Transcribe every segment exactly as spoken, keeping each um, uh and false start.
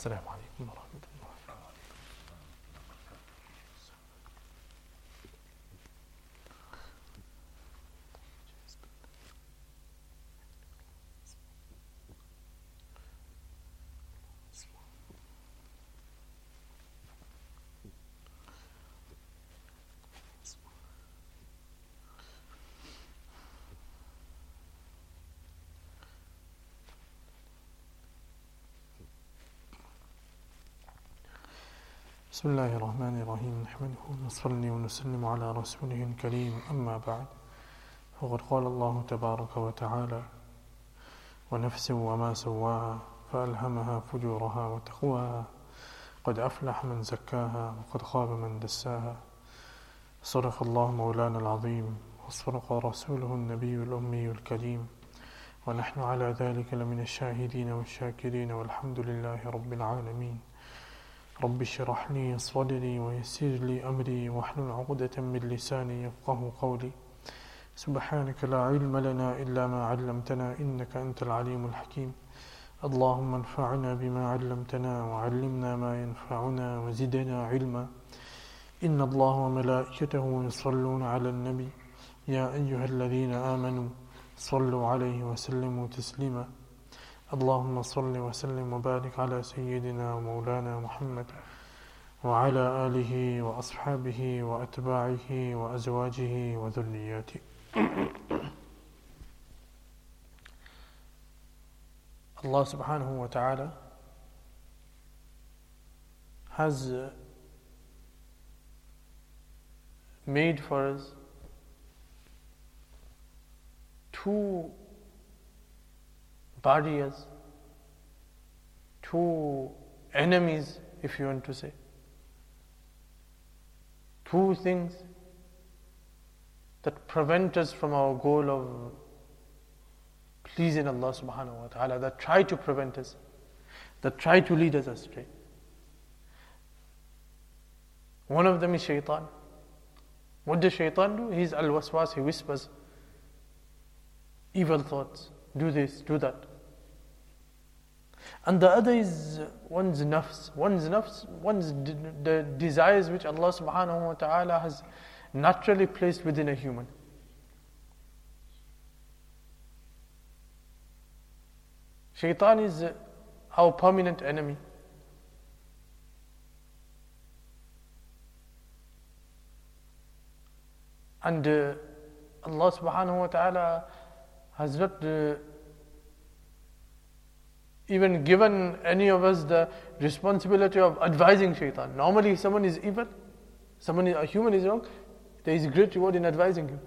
Assalamu alaikum wa rahmatullah. بسم الله الرحمن الرحيم نحمده ونصلي ونسلم على رسوله الكريم أما بعد فقد قال الله تبارك وتعالى ونفس وما سواها فألهمها فجورها وتقواها قد أفلح من زكاها وقد خاب من دساها صدق الله مولانا العظيم وصدق رسوله النبي الأمي الكريم ونحن على ذلك لمن الشاهدين والشاكرين والحمد لله رب العالمين رب اشرح لي صدري ويسر لي أمري واحلل عقدة من لساني يفقه قولي سبحانك لا علم لنا إلا ما علمتنا إنك أنت العليم الحكيم اللهم انفعنا بما علمتنا وعلمنا ما ينفعنا وزدنا علما إن الله وملائكته يصلون على النبي يا أيها الذين آمنوا صلوا عليه وسلموا تسليما اللهم صل وسلم وبارك على سيدنا ومولانا محمد وعلى آله وأصحابه وأتباعه وأزواجه وذرياته. Allah subhanahu wa ta'ala has made for us two barriers, two enemies, if you want to say, two things that prevent us from our goal of pleasing Allah subhanahu wa ta'ala, that try to prevent us, that try to lead us astray. One of them is shaitan. What does shaitan do? He's al-waswas, he whispers evil thoughts, do this, do that. And the other is one's nafs, one's nafs, one's de- the desires which Allah subhanahu wa ta'ala has naturally placed within a human. Shaitan is our permanent enemy. And uh, Allah subhanahu wa ta'ala has not uh, even given any of us the responsibility of advising shaitan. Normally, if someone is evil, someone is, a human is wrong, there is great reward in advising him.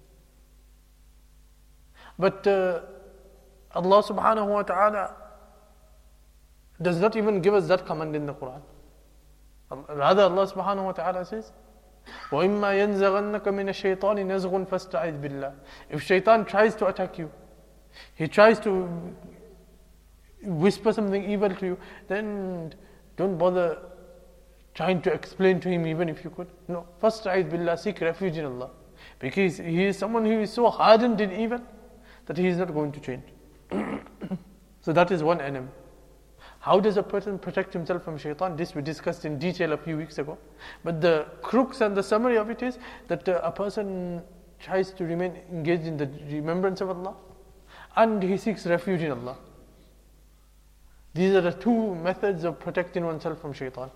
But uh, Allah subhanahu wa ta'ala does not even give us that command in the Quran. Rather, Allah subhanahu wa ta'ala says, وَإِمَّا يَنزَغَنَّكَ مِنَ الشَّيْطَانِ نَزْغٌ فَاسْتَعِذْ بِاللَّهِ. If shaitan tries to attack you, he tries to whisper something evil to you, then don't bother trying to explain to him even if you could. No, فَاسْتَعِذْ بِاللَّهِ, seek refuge in Allah. Because he is someone who is so hardened in evil that he is not going to change. So that is one enemy. How does a person protect himself from shaitan? This we discussed in detail a few weeks ago. But the crux and the summary of it is that uh, a person tries to remain engaged in the remembrance of Allah and he seeks refuge in Allah. These are the two methods of protecting oneself from shaitan.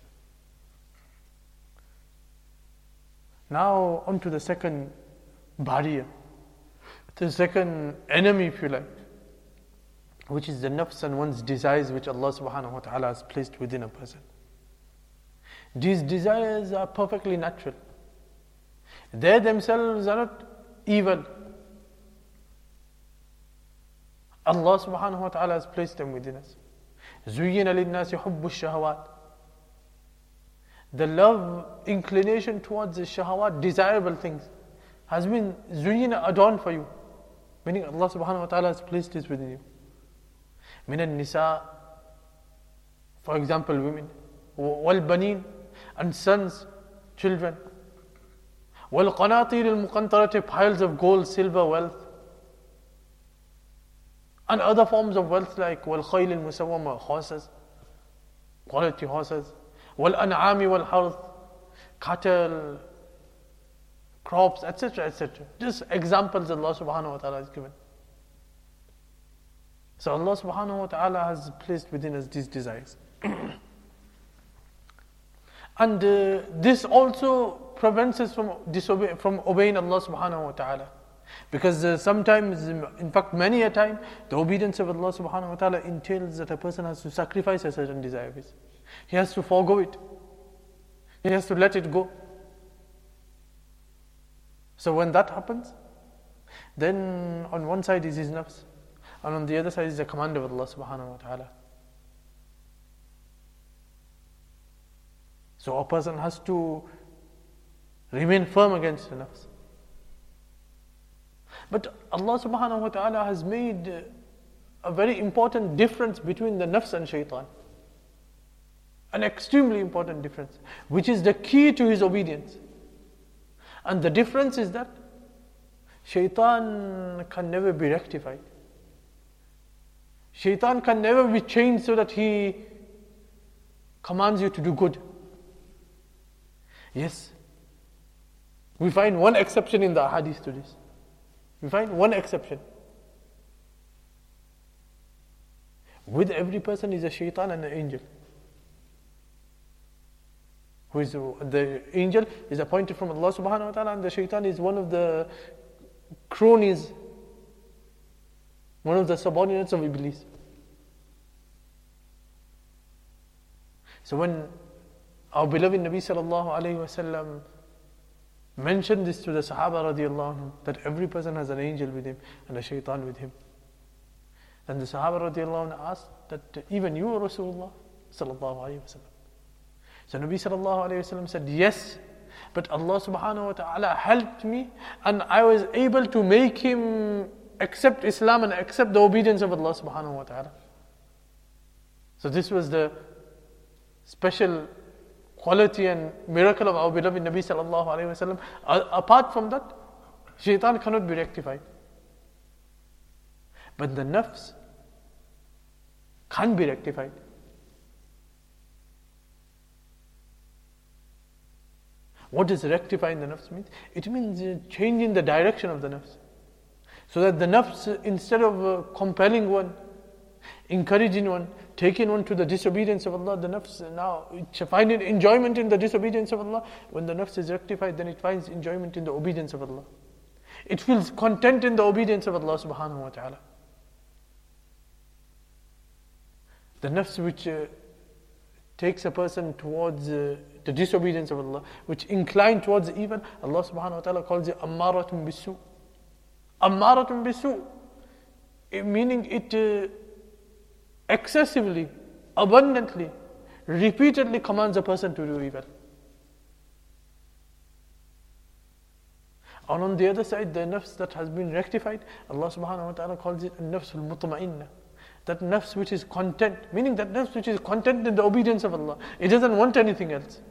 Now on to the second barrier, the second enemy, if you like, which is the nafs and one's desires which Allah subhanahu wa ta'ala has placed within a person. These desires are perfectly natural. They themselves are not evil. Allah subhanahu wa ta'ala has placed them within us. زُيِّنَ لِلنَّاسِ حُبُّ الشَّهَوَاتِ. The love, inclination towards the shahawat, desirable things, has been zuyina, adorned for you. Meaning Allah subhanahu wa ta'ala has placed this within you. من النساء, for example, women, والبنين, and sons, children, والقناطير المقنطرة, piles of gold, silver, wealth, and other forms of wealth like والخيل المسومة, horses, quality horses. وَالْأَنْعَامِ وَالْحَرْثِ, cattle, crops, et cetera, et cetera. Just examples Allah subhanahu wa ta'ala has given. So Allah subhanahu wa ta'ala has placed within us these desires. And uh, this also prevents us from disobey, from obeying Allah subhanahu wa ta'ala. Because uh, sometimes, in fact many a time, the obedience of Allah subhanahu wa ta'ala entails that a person has to sacrifice a certain desire of his. He has to forego it. He has to let it go. So when that happens, then on one side is his nafs, and on the other side is the command of Allah subhanahu wa ta'ala. So a person has to remain firm against the nafs. But Allah subhanahu wa ta'ala has made a very important difference between the nafs and shaitan. An extremely important difference, which is the key to his obedience. And the difference is that shaitan can never be rectified. Shaitan can never be changed so that he commands you to do good. Yes, we find one exception in the hadith to this. We find one exception. With every person is a shaitan and an angel. Who is the angel is appointed from Allah subhanahu wa ta'ala, and the shaitan is one of the cronies, one of the subordinates of Iblis. So when our beloved Nabi sallallahu alayhi wa sallam mentioned this to the Sahaba radiallahu anhum, that every person has an angel with him and a shaitan with him, then the Sahaba radiallahu anhum asked that even you, Rasulullah sallallahu alayhi wa sallam. So Nabi sallallahu alayhi wa sallam said, yes, but Allah subhanahu wa ta'ala helped me and I was able to make him accept Islam and accept the obedience of Allah subhanahu wa ta'ala. So this was the special quality and miracle of our beloved Nabi sallallahu alayhi wa sallam. Uh, apart from that, shaitan cannot be rectified. But the nafs can be rectified. What does rectifying the nafs mean? It means uh, changing the direction of the nafs. So that the nafs, instead of uh, compelling one, encouraging one, taking one to the disobedience of Allah, the nafs now finding enjoyment in the disobedience of Allah. When the nafs is rectified, then it finds enjoyment in the obedience of Allah. It feels content in the obedience of Allah subhanahu wa ta'ala. The nafs which uh, takes a person towards uh, the disobedience of Allah, which incline towards evil, Allah subhanahu wa ta'ala calls it ammaratun bisu. Ammaratun bisu, meaning it uh, excessively, abundantly, repeatedly commands a person to do evil. And on the other side, the nafs that has been rectified, Allah subhanahu wa ta'ala calls it an-nafs al-mutma'inna. That nafs which is content, meaning that nafs which is content in the obedience of Allah. It doesn't want anything else.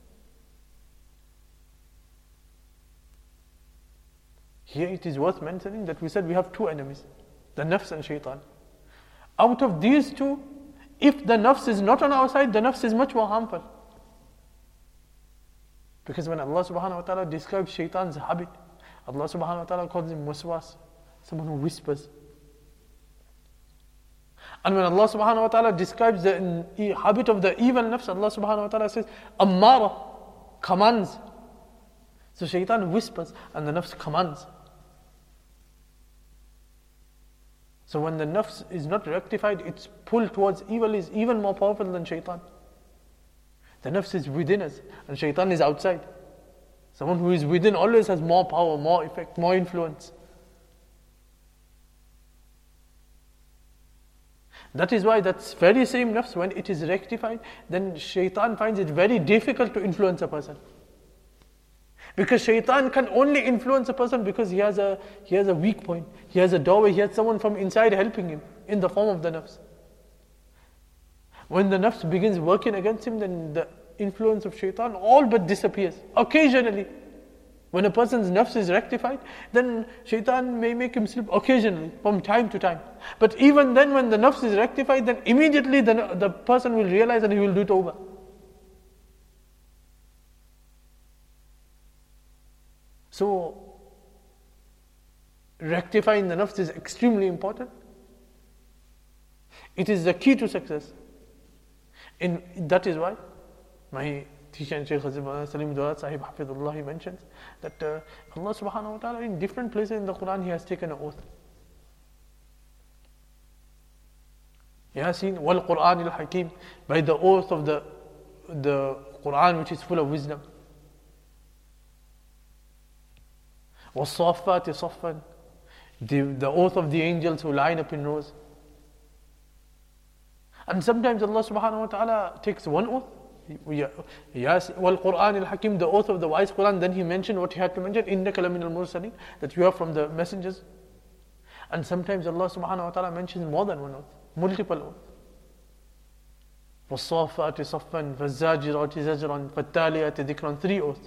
Here it is worth mentioning that we said we have two enemies, the nafs and shaitan. Out of these two, if the nafs is not on our side, the nafs is much more harmful. Because when Allah subhanahu wa ta'ala describes shaitan's habit, Allah subhanahu wa ta'ala calls him waswas, someone who whispers. And when Allah subhanahu wa ta'ala describes the habit of the evil nafs, Allah subhanahu wa ta'ala says, ammara, commands. So shaitan whispers and the nafs commands. So when the nafs is not rectified, its pull towards evil is even more powerful than shaitan. The nafs is within us and shaitan is outside. Someone who is within always has more power, more effect, more influence. That is why that very same nafs, when it is rectified, then shaitan finds it very difficult to influence a person. Because shaitan can only influence a person because he has a he has a weak point. He has a doorway, he has someone from inside helping him in the form of the nafs. When the nafs begins working against him, then the influence of shaitan all but disappears. Occasionally, When a person's nafs is rectified, then shaitan may make him slip occasionally, from time to time. But even then, when the nafs is rectified, then immediately the, the person will realize and he will do tawbah. So, rectifying the nafs is extremely important. It is the key to success. And that is why my teacher and Shaykh Salim Dawlat Sahib Hafidullah, he mentions that uh, Allah subhanahu wa ta'ala in different places in the Quran, He has taken an oath. Yasin wal Quran al Hakim, by the oath of the, the Quran which is full of wisdom. Was Saffat Saffan, the, the oath of the angels who line up in rows. And sometimes Allah subhanahu wa ta'ala takes one oath. Yes, wal Quran al Hakim, the oath of the wise Quran, then He mentioned what He had to mention, innaka lamin al mursalin, that you are from the messengers. And sometimes Allah subhanahu wa ta'ala mentions more than one oath, multiple oaths. وَالصَّافَّاتِ صَفًّا فَالزَّاجِرَاتِ زَجْرًا فَالتَّالِيَاتِ ذِكْرًا, three oaths.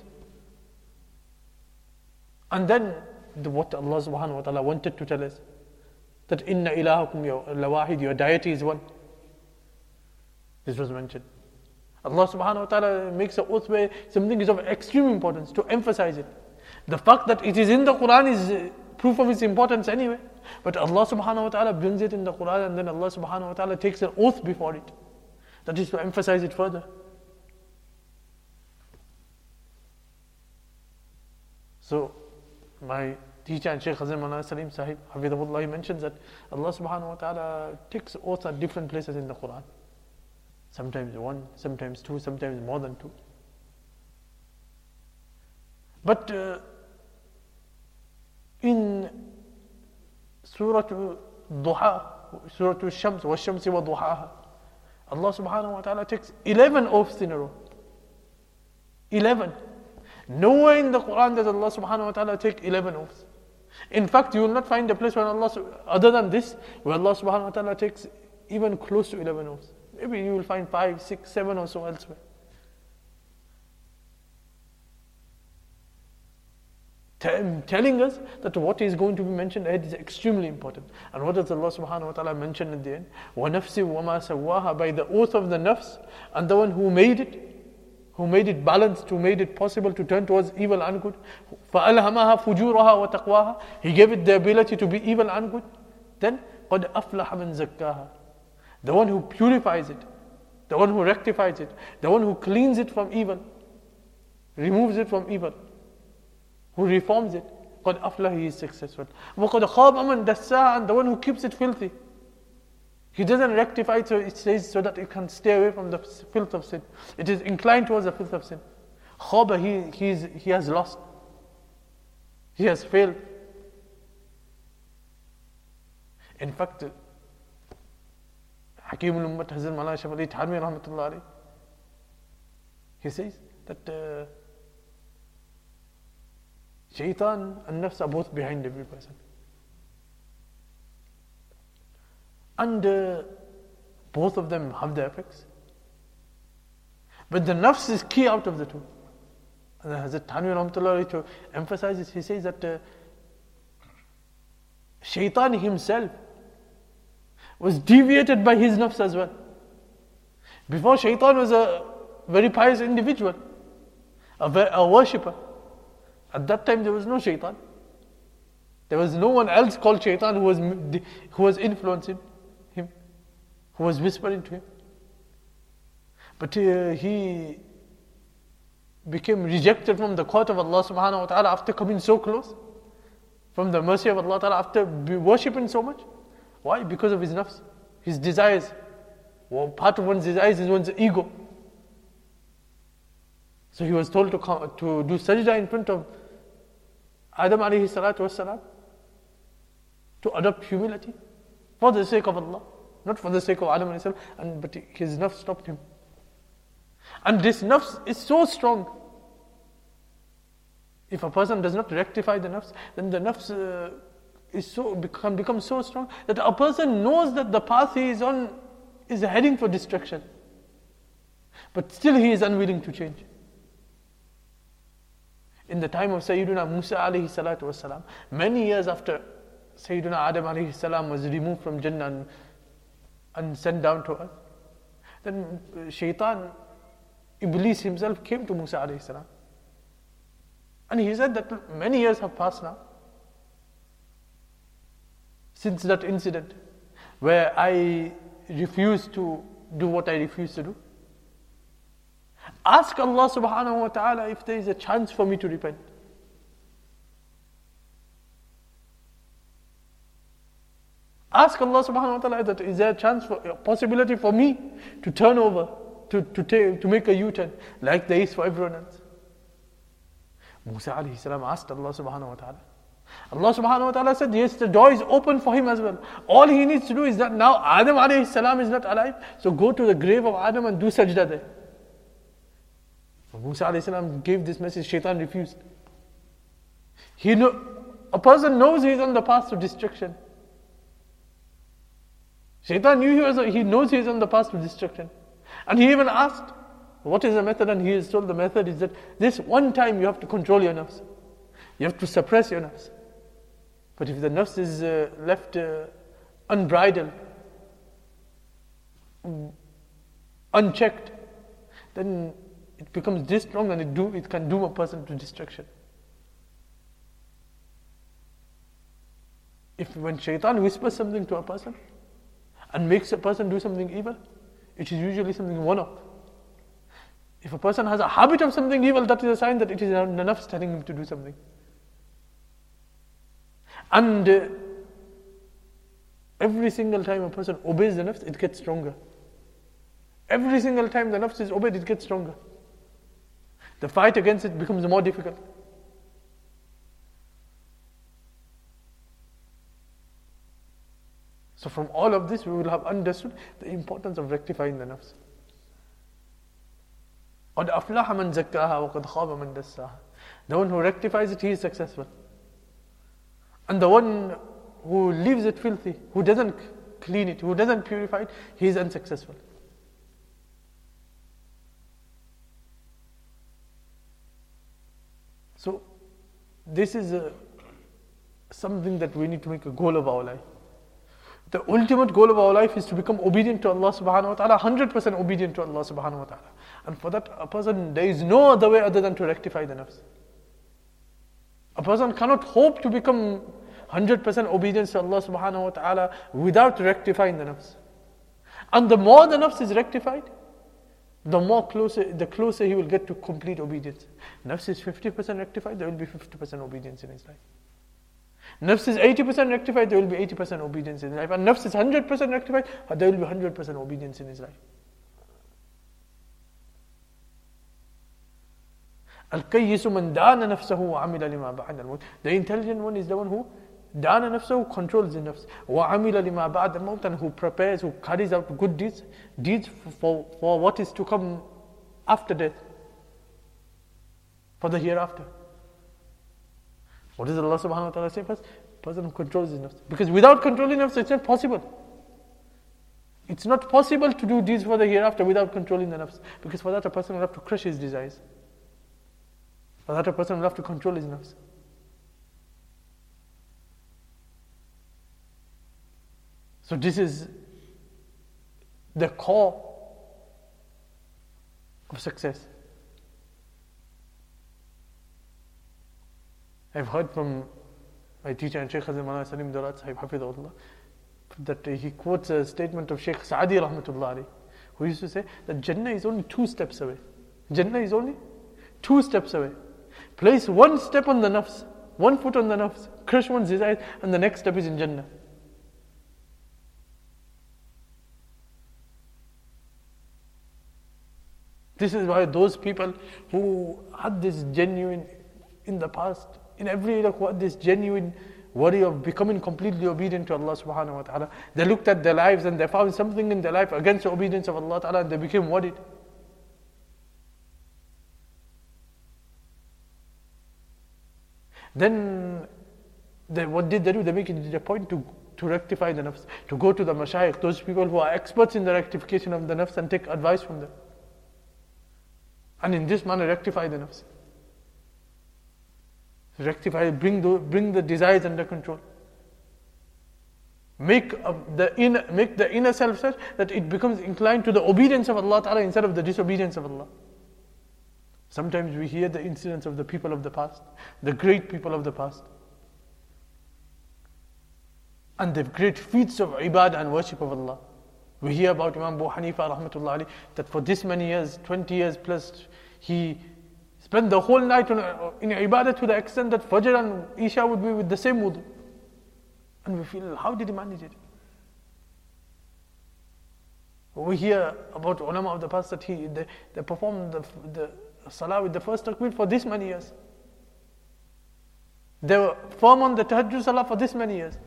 And then the, what Allah subhanahu wa ta'ala wanted to tell us, that inna ilahakum lawahid, your deity is one. This was mentioned. Allah subhanahu wa ta'ala makes an oath where something is of extreme importance, to emphasize it. The fact that it is in the Quran is proof of its importance anyway. But Allah subhanahu wa ta'ala brings it in the Quran, and then Allah subhanahu wa ta'ala takes an oath before it. That is to emphasize it further. So, my teacher and Shaykh Hazim Maulana Salim Sahib Hafidhullah, he mentions that Allah subhanahu wa ta'ala takes oaths at different places in the Quran. Sometimes one, sometimes two, sometimes more than two. But uh, in Surah Duha, Surah Shams, wa Shamsi wa Duhaha, Allah subhanahu wa ta'ala takes eleven oaths in a row. eleven. Nowhere in the Quran does Allah subhanahu wa ta'ala take eleven oaths. In fact, you will not find a place where Allah, other than this, where Allah subhanahu wa ta'ala takes even close to eleven oaths. Maybe you will find five, six, seven or so elsewhere. Telling us that what is going to be mentioned ahead is extremely important. And what does Allah subhanahu wa ta'ala mention at the end? وَنَفْسٍ وَمَا سَوَّاهَا, by the oath of the nafs, and the one who made it, who made it balanced, who made it possible to turn towards evil and good. فَأَلْهَمَهَا فُجُورَهَا وَتَقْوَاهَا, He gave it the ability to be evil and good. Then, قَدْ أَفْلَحَ مَنْ زَكَّاهَا, the one who purifies it, the one who rectifies it, the one who cleans it from evil, removes it from evil, who reforms it. قَدْ أَفْلَحَ, he is successful. وَقَدْ خَابَ مَنْ دَسَّاهَا, and the one who keeps it filthy. He doesn't rectify it so it stays, so that it can stay away from the filth of sin. It is inclined towards the filth of sin. Khaba, he, he, is, he has lost. He has failed. In fact, Hakim al-Ummat Hazrat Maulana Ashraf Ali Thanwi rahmatullah alayhi, he says that uh, shaitan and nafs are both behind every person. And uh, both of them have their effects. But the nafs is key out of the two. And Hazrat Thanwi rahmatullah alayhi, to emphasize this, he says that uh, shaitan himself was deviated by his nafs as well. Before, shaitan was a very pious individual, a, a worshipper. At that time there was no shaitan. There was no one else called shaitan who was, who was influencing him, who was whispering to him. But uh, he became rejected from the court of Allah subhanahu wa ta'ala after coming so close, from the mercy of Allah ta'ala, after worshipping so much. Why? Because of his nafs, his desires. Well, part of one's desires is one's ego. So he was told to come, to do sajda in front of Adam alayhi salatu wassalam, to adopt humility for the sake of Allah, not for the sake of Adam alayhi salam, and but his nafs stopped him. And this nafs is so strong. If a person does not rectify the nafs, then the nafs uh, is so become become so strong that a person knows that the path he is on is heading for destruction, but still he is unwilling to change. In the time of Sayyidina Musa alayhi salatu wasalam, many years after Sayyidina Adam alayhi salam was removed from Jannah and, and sent down to earth, then Shaitan, Iblis himself came to Musa alayhi salam. And he said that many years have passed now since that incident where I refused to do what I refused to do. Ask Allah subhanahu wa ta'ala if there is a chance for me to repent. Ask Allah subhanahu wa ta'ala that is there a chance for a possibility for me to turn over, to, to, take, to make a U-turn like there is for everyone else. Musa alayhi salam asked Allah subhanahu wa ta'ala. Allah subhanahu wa ta'ala said, yes, the door is open for him as well. All he needs to do is that now Adam alayhi salam is not alive, so go to the grave of Adam and do sajda there. Musa alayhi salam gave this message, Shaitan refused. He know, a person knows he is on the path to destruction. Shaitan knew he, was, he knows he is on the path to destruction. And he even asked, what is the method? And he is told the method is that this one time you have to control your nafs. You have to suppress your nafs. But if the nafs is uh, left uh, unbridled, unchecked, then it becomes this strong and it, do, it can doom a person to destruction. If when Shaitan whispers something to a person and makes a person do something evil, it is usually something one-off. If a person has a habit of something evil, that is a sign that it is the nafs telling him to do something. And uh, every single time a person obeys the nafs, it gets stronger. Every single time the nafs is obeyed, it gets stronger. The fight against it becomes more difficult. So from all of this, we will have understood the importance of rectifying the nafs. قَدْ أَفْلَحَ مَنْ زَكَّاهَا وَقَدْ خَابَ مَنْ دَسَّاهَا. The one who rectifies it, he is successful. And the one who leaves it filthy, who doesn't clean it, who doesn't purify it, he is unsuccessful. So, this is a, something that we need to make a goal of our life. The ultimate goal of our life is to become obedient to Allah subhanahu wa ta'ala, one hundred percent obedient to Allah subhanahu wa ta'ala. And for that, a person, there is no other way other than to rectify the nafs. A person cannot hope to become one hundred percent obedient to Allah subhanahu wa ta'ala without rectifying the nafs. And the more the nafs is rectified, the more closer, the closer he will get to complete obedience. Nafs is fifty percent rectified, there will be fifty percent obedience in his life. Nafs is eighty percent rectified, there will be eighty percent obedience in his life. And nafs is one hundred percent rectified, there will be one hundred percent obedience in his life. Al-Kayyisu man dana nafsahu wa amila lima ba'da al-maut. The intelligent one is the one who dana nafsahu, controls the nafs, wa amila lima ba'da al-maut, and who prepares, who carries out good deeds, deeds for, for what is to come after death, for the hereafter. What does Allah subhanahu wa ta'ala say first? Person who controls his nafs. Because without controlling nafs, it's not possible. It's not possible to do deeds for the hereafter without controlling the nafs. Because for that a person will have to crush his desires. For that a person will have to control his nafs. So this is the core of success. I've heard from my teacher and Shaykh Hazim Maulana Salim Daulat Sahib Hafidhullah that he quotes a statement of Shaykh Saadi Rahmatullah Ali, who used to say that Jannah is only two steps away. Jannah is only two steps away. Place one step on the nafs, one foot on the nafs, crush one's desires, and the next step is in Jannah. This is why those people who had this genuine, in the past, in every area, who had this genuine worry of becoming completely obedient to Allah subhanahu wa ta'ala, they looked at their lives and they found something in their life against the obedience of Allah ta'ala, and they became worried. Then, they, what did they do? They make it a point to, to rectify the nafs, to go to the mashayikh, those people who are experts in the rectification of the nafs, and take advice from them. And in this manner rectify the nafs. Rectify, bring the, bring the desires under control. Make uh, the inner, make the inner self such that it becomes inclined to the obedience of Allah Ta'ala instead of the disobedience of Allah. Sometimes we hear the incidents of the people of the past, the great people of the past, and the great feats of ibadah and worship of Allah. We hear about Imam Abu Hanifa rahmatullah alayhi, that for this many years, twenty years plus, he spent the whole night on, in ibadah to the extent that Fajr and Isha would be with the same wudu. And we feel, how did he manage it? We hear about ulama of the past that he, they, they performed the, the salah with the first takbir for this many years. They were firm on the tahajjud salah for this many years.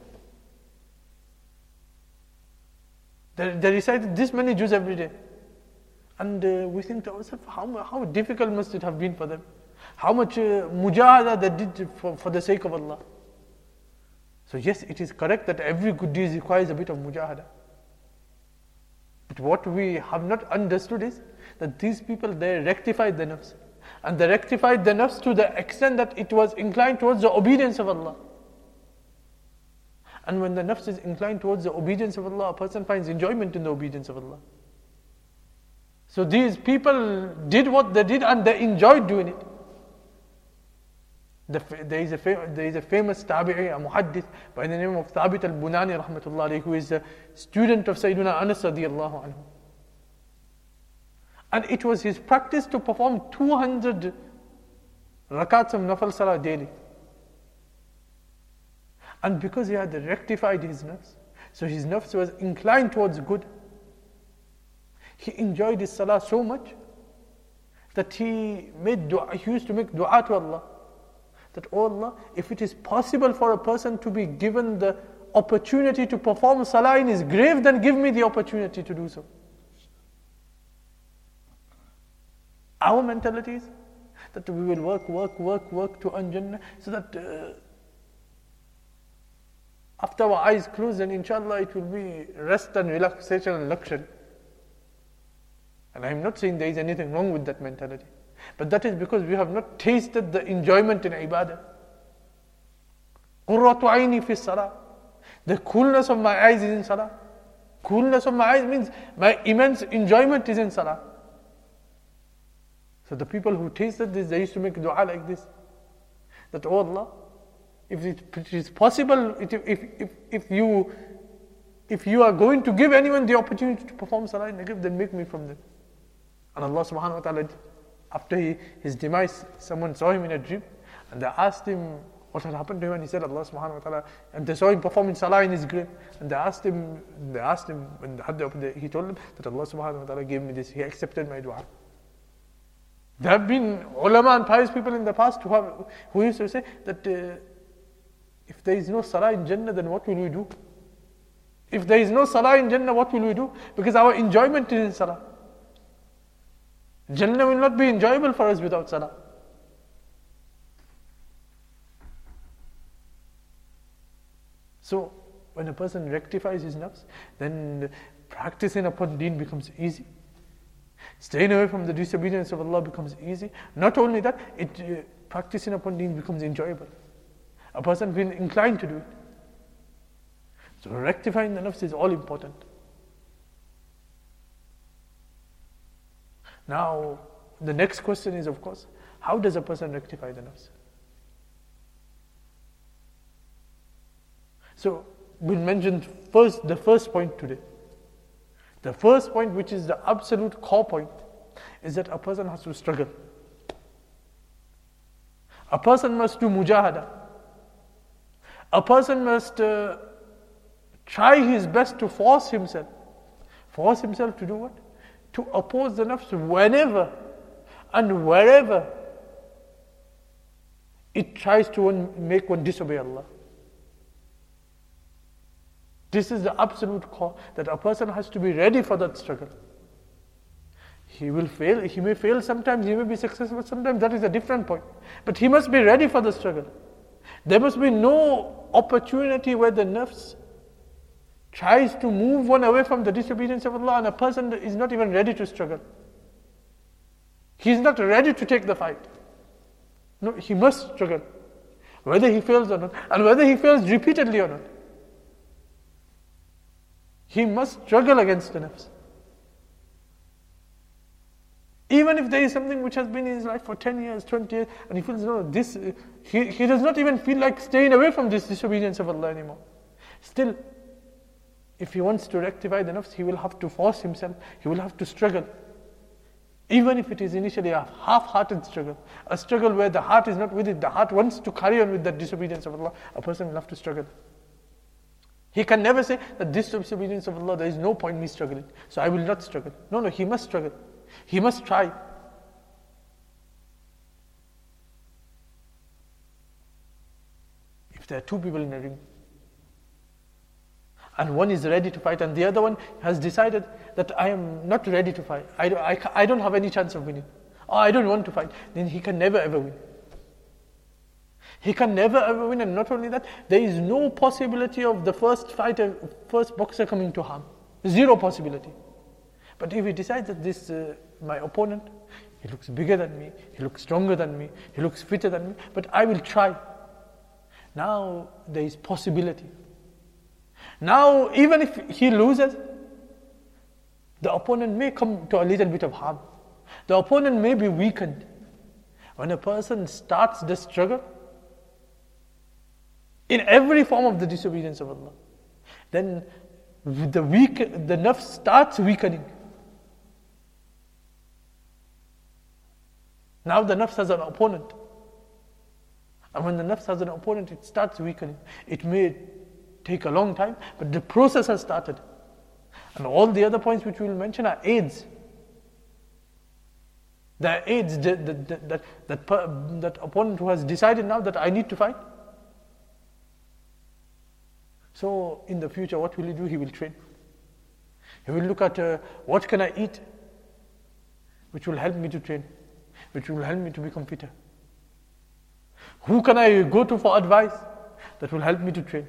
They, they recited this many juz every day. And uh, we think to ourselves, how, how difficult must it have been for them? How much uh, mujahada they did for, for the sake of Allah. So yes, it is correct that every good deed requires a bit of mujahada. But what we have not understood is that these people, they rectified the nafs. And they rectified the nafs to the extent that it was inclined towards the obedience of Allah. And when the nafs is inclined towards the obedience of Allah, a person finds enjoyment in the obedience of Allah. So these people did what they did and they enjoyed doing it. The, there, is a fam- there is a famous tabi'i, a muhaddith by the name of Thabit al-Bunani rahmatullah alayhi, who is a student of Sayyidina Anas radiyallahu anhu. And it was his practice to perform two hundred rakats of nafal salah daily. And because he had rectified his nafs, so his nafs was inclined towards good, he enjoyed his salah so much that he made dua, he used to make dua to Allah. That, oh Allah, if it is possible for a person to be given the opportunity to perform salah in his grave, then give me the opportunity to do so. Our mentality is that we will work, work, work, work to earn Jannah, so that uh, after our eyes close, then inshallah it will be rest and relaxation and luxury. And I am not saying there is anything wrong with that mentality. But that is because we have not tasted the enjoyment in ibadah. Qurratu aini fi salah. The coolness of my eyes is in salah. Coolness of my eyes means my immense enjoyment is in salah. So the people who tasted this, they used to make dua like this. That, oh Allah, if it is possible, if, if, if, if you if you are going to give anyone the opportunity to perform salah in the grave, then make me from them. And Allah subhanahu wa ta'ala, after he, his demise, someone saw him in a dream, and they asked him what had happened to him, and he said, Allah subhanahu wa ta'ala, and they saw him performing salah in his grave, and they asked him, they asked him, when they had the, he told them that Allah subhanahu wa ta'ala gave me this, He accepted my dua. There have been ulama and pious people in the past who, have, who used to say that uh, if there is no salah in Jannah, then what will we do? If there is no salah in Jannah, what will we do? Because our enjoyment is in salah. Jannah will not be enjoyable for us without salah. So, when a person rectifies his nafs, then practicing upon deen becomes easy. Staying away from the disobedience of Allah becomes easy. Not only that, it uh, practicing upon deen becomes enjoyable. A person feels inclined to do it. So rectifying the nafs is all important. Now, the next question is, of course, how does a person rectify the nafs? So, we mentioned first the first point today. The first point, which is the absolute core point, is that a person has to struggle. A person must do mujahada. A person must uh, try his best to force himself. Force himself to do what? To oppose the nafs whenever and wherever it tries to one, make one disobey Allah. This is the absolute core, that a person has to be ready for that struggle. He will fail, he may fail sometimes, he may be successful sometimes, that is a different point. But he must be ready for the struggle. There must be no opportunity where the nafs tries to move one away from the disobedience of Allah and a person is not even ready to struggle. He is not ready to take the fight. No, he must struggle. whether he fails or not, and whether he fails repeatedly or not. He must struggle against the nafs. Even if there is something which has been in his life for ten years, twenty years, and he feels, no, this, he, he does not even feel like staying away from this disobedience of Allah anymore. Still, if he wants to rectify the nafs, he will have to force himself, he will have to struggle. Even if it is initially a half-hearted struggle, a struggle where the heart is not with it, the heart wants to carry on with that disobedience of Allah, a person will have to struggle. He can never say that this disobedience of Allah, there is no point in me struggling, so I will not struggle. No, no, he must struggle. He must try. If there are two people in a ring, and one is ready to fight, and the other one has decided that I am not ready to fight, I don't, I, I don't have any chance of winning, or I don't want to fight, then he can never ever win. He can never ever win, and not only that, there is no possibility of the first fighter, first boxer coming to harm. Zero possibility. But if he decides that this, uh, my opponent, he looks bigger than me, he looks stronger than me, he looks fitter than me, but I will try. Now there is possibility. Now even if he loses, the opponent may come to a little bit of harm. The opponent may be weakened. When a person starts the struggle, in every form of the disobedience of Allah, then the weak, the nafs starts weakening. Now the nafs has an opponent. And when the nafs has an opponent, it starts weakening. It may take a long time, but the process has started. And all the other points which we will mention are aids. There are aids that, that, that, that, that, that opponent who has decided now that I need to fight. So in the future, what will he do? He will train. He will look at uh, what can I eat, which will help me to train, which will help me to become fitter. Who can I go to for advice that will help me to train,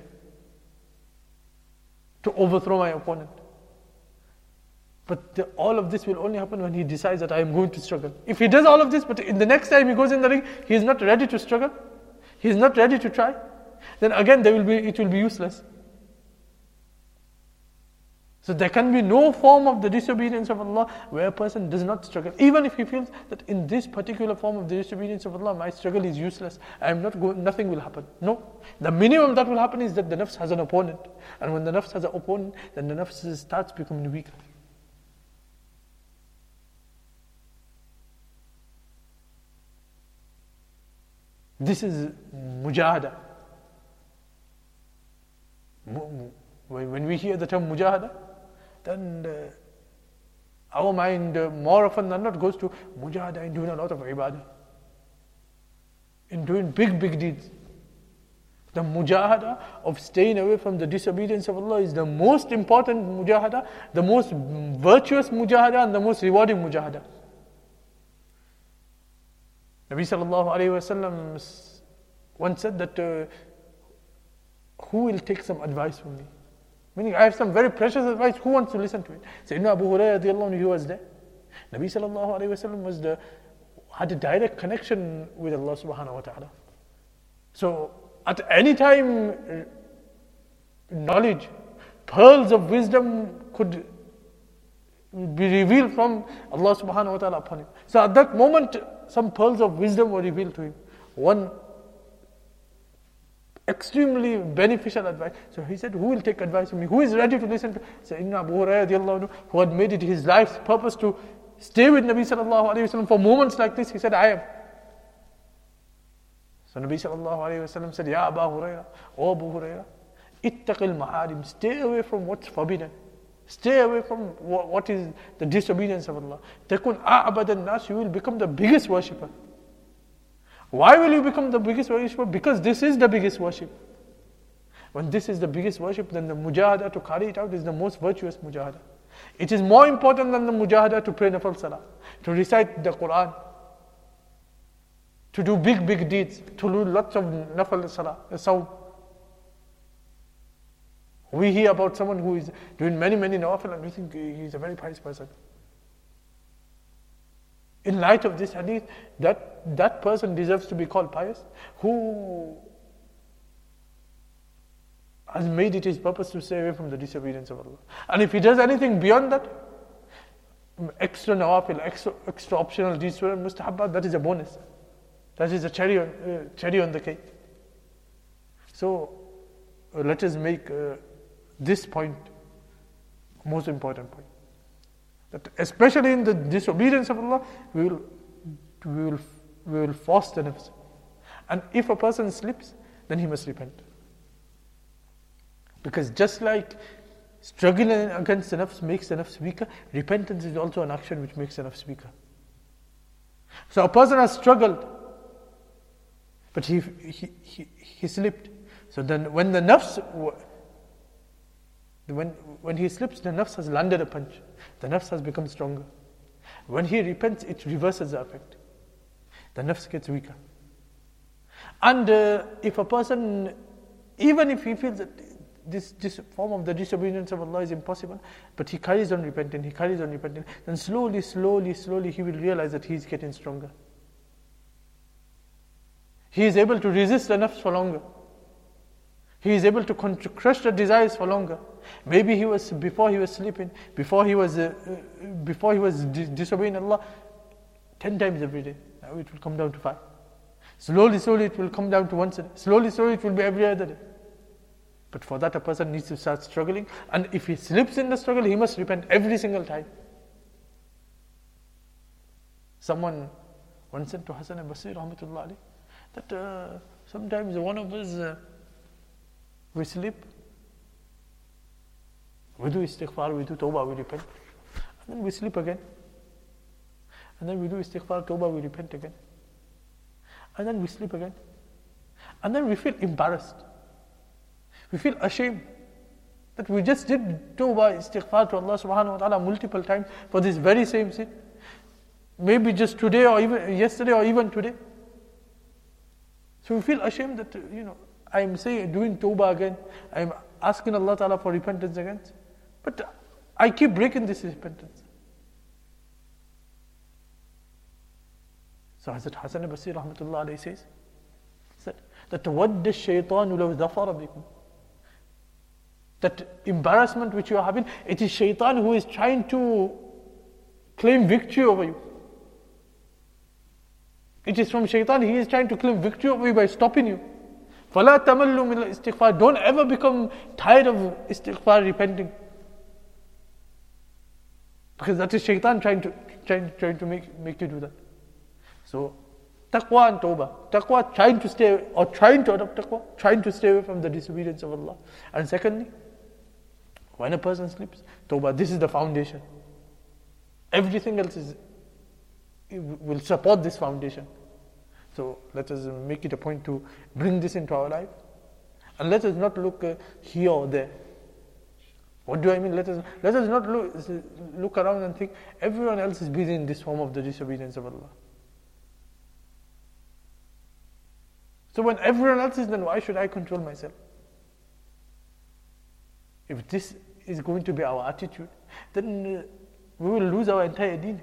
to overthrow my opponent? But the, all of this will only happen when he decides that I am going to struggle. If he does all of this, but in the next time he goes in the ring, he is not ready to struggle, he is not ready to try, then again there will be, it will be useless. So there can be no form of the disobedience of Allah where a person does not struggle. Even if he feels that in this particular form of the disobedience of Allah, my struggle is useless, I am not going, nothing will happen. No. The minimum that will happen is that the nafs has an opponent. And when the nafs has an opponent, then the nafs starts becoming weaker. This is mujahada. When we hear the term mujahada, then uh, our mind uh, more often than not goes to mujahada in doing a lot of ibadah, in doing big, big deeds. The mujahada of staying away from the disobedience of Allah is the most important mujahada, the most virtuous mujahada, and the most rewarding mujahada. Nabi sallallahu alayhi wa sallam once said that uh, who will take some advice from me? Meaning, I have some very precious advice, who wants to listen to it? Sayyidina Abu Hurairah radiallahu anhu, he was there. Nabi sallallahu alayhi wa sallam was the, had a direct connection with Allah subhanahu wa ta'ala. So, at any time, knowledge, pearls of wisdom could be revealed from Allah subhanahu wa ta'ala upon him. So at that moment, some pearls of wisdom were revealed to him. One extremely beneficial advice. So he said, who will take advice from me? Who is ready to listen to? Sayyidina Abu Hurairah, who had made it his life's purpose to stay with Nabi sallallahu alayhi wa sallam for moments like this, he said, I am. So Nabi sallallahu alayhi wa sallam said, Ya Abu Hurairah, O Abu Hurairah, ittaqil ma'arim, stay away from what's forbidden. Stay away from what is the disobedience of Allah. Takun a'bad an-nas, you will become the biggest worshipper. Why will you become the biggest worshipper? Because this is the biggest worship. When this is the biggest worship, then the mujahada to carry it out is the most virtuous mujahada. It is more important than the mujahada to pray nafal salah, to recite the Quran, to do big, big deeds, to do lots of nafal salah, sawm. We hear about someone who is doing many, many nawafil and we think he is a very pious person. In light of this hadith, that, that person deserves to be called pious, who has made it his purpose to stay away from the disobedience of Allah. And if he does anything beyond that, extra nawafil, extra, extra optional deeds, mustahabbat, that is a bonus. That is a cherry on, uh, cherry on the cake. So uh, let us make uh, this point most important point. That especially in the disobedience of Allah, we will, we will, we will force the nafs. And if a person slips, then he must repent. Because just like struggling against the nafs makes the nafs weaker, repentance is also an action which makes the nafs weaker. So a person has struggled, but he, he, he, he slipped. So then when the nafs, when, when he slips, the nafs has landed a punch. The nafs has become stronger. When he repents, it reverses the effect. The nafs gets weaker. And uh, if a person, even if he feels that this, this form of the disobedience of Allah is impossible, but he carries on repenting, he carries on repenting, then slowly, slowly, slowly he will realize that he is getting stronger. He is able to resist the nafs for longer. He is able to crush the desires for longer. Maybe he was, before he was sleeping, before he was, uh, uh, before he was dis- disobeying Allah, ten times every day. Now it will come down to five. Slowly, slowly it will come down to once a day. Slowly, slowly it will be every other day. But for that a person needs to start struggling. And if he slips in the struggle, he must repent every single time. Someone once said to Hassan al-Basri, rahmatullah alayh, that uh, sometimes one of us, uh, we slip, we do istighfar, we do tawbah, we repent. And then we slip again. And then we do istighfar, tawbah, we repent again. And then we slip again. And then we feel embarrassed. We feel ashamed that we just did tawbah, istighfar to Allah subhanahu wa ta'ala multiple times for this very same sin. Maybe just today or even yesterday or even today. So we feel ashamed that, you know, I'm saying, doing tawbah again. I'm asking Allah ta'ala for repentance again. But I keep breaking this repentance. So Hazrat Hassan al-Basri rahmatullah alayhi says, said, that وَدَّ الشَّيْطَانُ لَوْ ظَفَرَ بِكُمْ. That embarrassment which you are having, it is shaitan who is trying to claim victory over you. It is from shaitan, he is trying to claim victory over you by stopping you. فَلَا تَمَلُّوا مِنَ الْإِسْتِغْفَارِ. Don't ever become tired of istighfar, repenting. Because that is shaitan trying to trying, trying to make, make you do that. So, taqwa and tawbah. Taqwa, trying to stay, or trying to adopt taqwa, trying to stay away from the disobedience of Allah. And secondly, when a person sleeps, tawbah, this is the foundation. Everything else is, will support this foundation. So let us make it a point to bring this into our life. And let us not look uh, here or there. What do I mean? Let us, let us not look, look around and think everyone else is busy in this form of the disobedience of Allah. So when everyone else is, then why should I control myself? If this is going to be our attitude, then uh, we will lose our entire deen.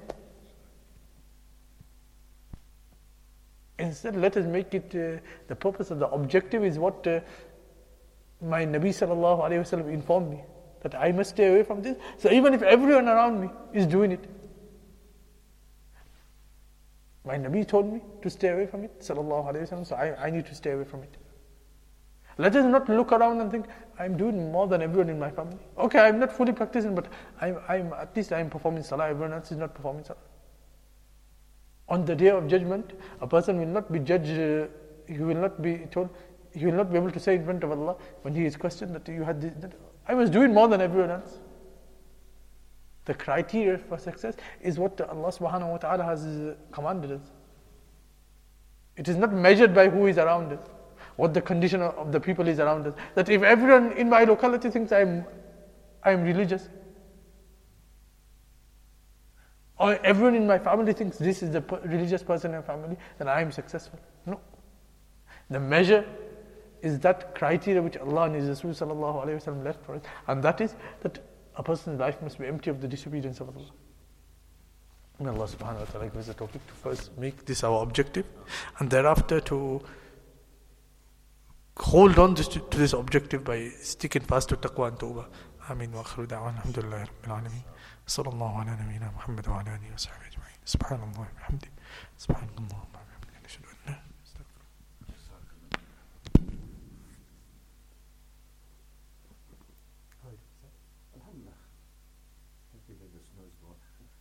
Instead, let us make it uh, the purpose of the objective is what uh, my Nabi sallallahu alayhi wa sallam informed me, that I must stay away from this. So even if everyone around me is doing it, my Nabi told me to stay away from it, sallallahu alayhi wa sallam, so I, I need to stay away from it. Let us not look around and think, I'm doing more than everyone in my family. Okay, I'm not fully practicing, but I'm, I'm at least I'm performing salah, everyone else is not performing salah. On the day of judgment, a person will not be judged, uh, he will not be told, he will not be able to say in front of Allah when he is questioned that you had this, that I was doing more than everyone else. The criteria for success is what Allah subhanahu wa ta'ala has uh, commanded us. It is not measured by who is around us, what the condition of the people is around us. That if everyone in my locality thinks I'm, I'm religious, or everyone in my family thinks this is the per- religious person in my family, then I am successful. No. The measure is that criteria which Allah and His Rasul sallallahu alayhi wa sallam left for us. And that is that a person's life must be empty of the disobedience of Allah. May Allah subhanahu wa ta'ala give us the tawfiq to first make this our objective, and thereafter to hold on just to, to this objective by sticking fast to taqwa and tawbah. Ameen wa akhiru da'wan alhamdulillahi rabbil alameen. Sallallahu ala nabiyyina Muhammad wa ala alihi wa sahbihi ajma'in. Subhanallah wa bihamdi. Subhanallah wa bihamdi. Nashhadu an la Alhamdulillah. Thank you for the snowstorm.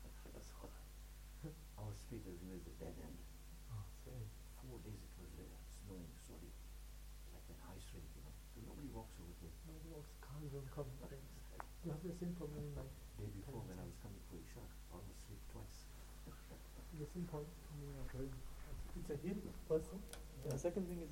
Our street is near the dead end. Four days it was uh, snowing solid, like an ice rink, you know. So nobody walks over there. Nobody walks, cars don't come. You have the same problem in like Day before when I was coming for Isha, I almost sleep twice. the same problem. I mean, it's a hill first thing. The second thing is